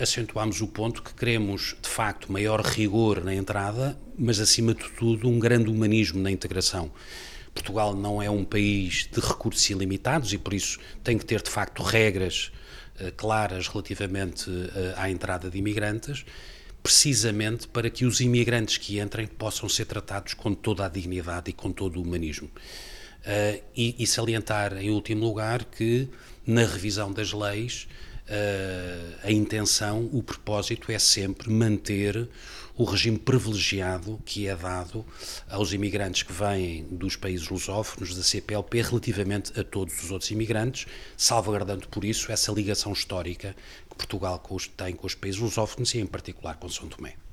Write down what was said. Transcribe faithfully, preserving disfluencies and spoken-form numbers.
acentuámos o ponto que queremos, de facto, maior rigor na entrada, mas, acima de tudo, um grande humanismo na integração. Portugal não é um país de recursos ilimitados e, por isso, tem que ter, de facto, regras uh, claras relativamente uh, à entrada de imigrantes, precisamente para que os imigrantes que entrem possam ser tratados com toda a dignidade e com todo o humanismo. Uh, e, e salientar, em último lugar, que na revisão das leis uh, a intenção, o propósito é sempre manter o regime privilegiado que é dado aos imigrantes que vêm dos países lusófonos, da C P L P, relativamente a todos os outros imigrantes, salvaguardando por isso essa ligação histórica que Portugal tem com os países lusófonos e em particular com São Tomé.